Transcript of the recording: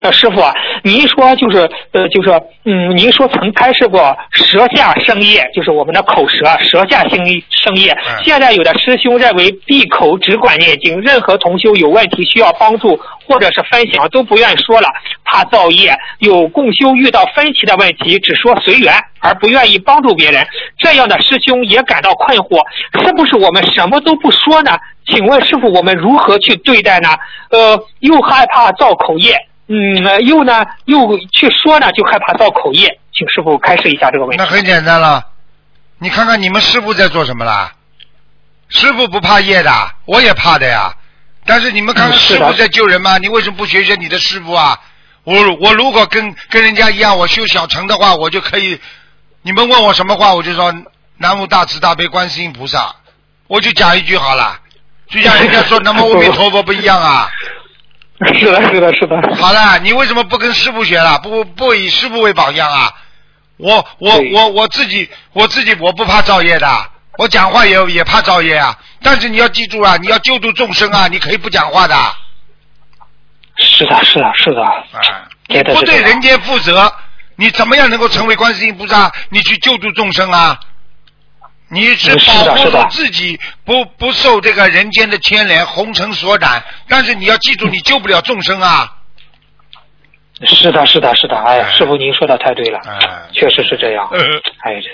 师傅啊，您说您说曾开示过舌下生业，就是我们的口舌，舌下生业。现在有的师兄认为闭口只管念经，任何同修有问题需要帮助或者是分享都不愿说了，怕造业。有共修遇到分歧的问题只说随缘，而不愿意帮助别人，这样的师兄也感到困惑，是不是我们什么都不说呢？请问师父，我们如何去对待呢？又害怕造口业。又去说呢，就害怕造口业，请师父开示一下这个问题。 那很简单了，你看看你们师父在做什么啦？师父不怕业的，我也怕的呀。但是你们看看师父在救人吗？你为什么不学学你的师父啊？我如果跟人家一样，我修小乘的话，我就可以。你们问我什么话，我就说南无大慈大悲观世音菩萨，我就讲一句好了，就像人家说南无阿弥陀佛不一样啊。 是的。 好了，你为什么不跟师父学了？不以师父为榜样啊？我自己我不怕造业的，我讲话也怕造业啊。但是你要记住啊，你要救度众生啊，你可以不讲话的。 是的。 你不对人间负责，你怎么样能够成为观世音菩萨？你去救度众生啊？你是保护住自己不受这个人间的牵连，红尘所染，但是你要记住，你救不了众生啊。 是的，哎呀，师父您说的太对了，确实是这样。哎。